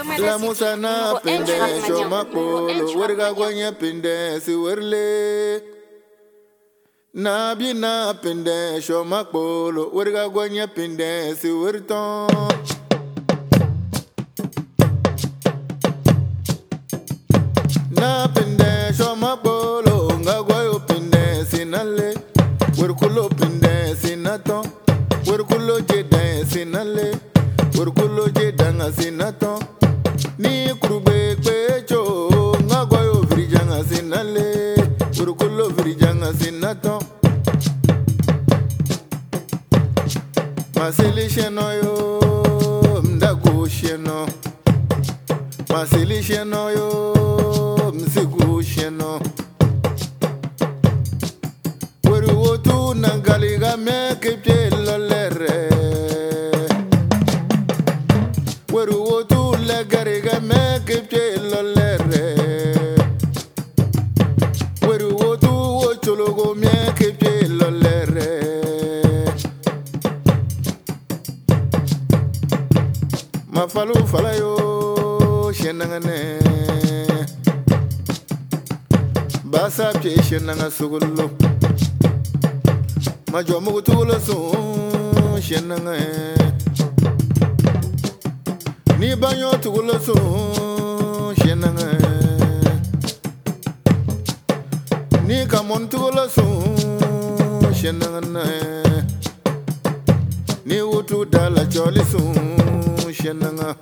La musana pinde shoma polo werga gwanya pinde si werle na bina pinde shoma polo werga gwanya pinde si werton na pinde shoma polo nga gwayo pinde sinale werkulo pinde sinaton werkulo jeda sinale werkulo jeda nga sinaton ni kurube pecho nga gwayo virijanga sinale werkulo virijanga sinaton maseli sheno yo mdago sheno maseli sheno yo msigu sheno weru wotu nangali ga mekipje lolere weru wotu legari ga mekipje lolere weru wotu wochologo mekipje lolere mafalu falayo shenangane basa pye shenanga sugullo majomu tulo su shenanga ni banyo tulo su shenanga ni kamon tulo su shenanga ni wutu dala choli su shenanga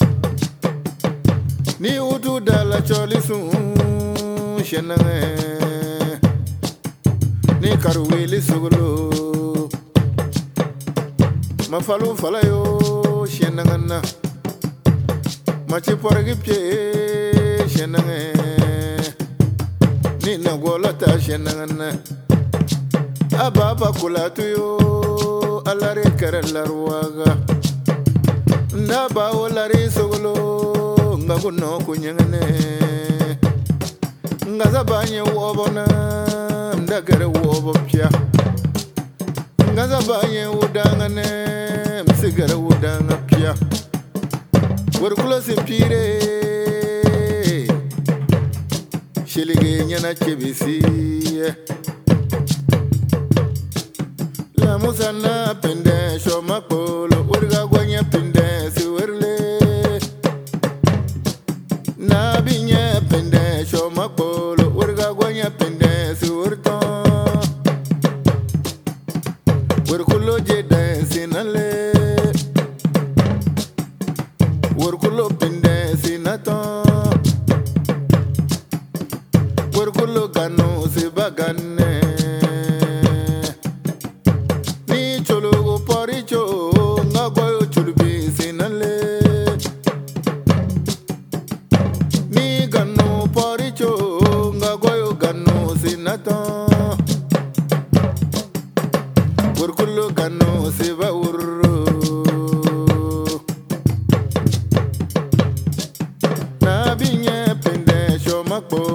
ni wutu dala choli su shenanga ni karuweli sugulu mafalu falayo shenanga machi porgi pye shenanga ni nagolata shenanga ababa kulatu yo alare karalarwaga ndaba olare sugulu ngaguno kunyangane ngazabanye wobona ndagare wobo pya ngazabanye udangane msigare udanga pya werkulo simpire shilige nyana chebisi la musana pende shoma polo werga gwanya pende si werle na binye pende shoma polo werga gwanya pende si werton werkulo jeda sinale werkulo pinde sinaton werkulo gano si bagane ni chologo poricho nga goyo chulbi sinale ni gano poricho nga goyo gano sinaton werkulo gano si bauru na binye pende shoma po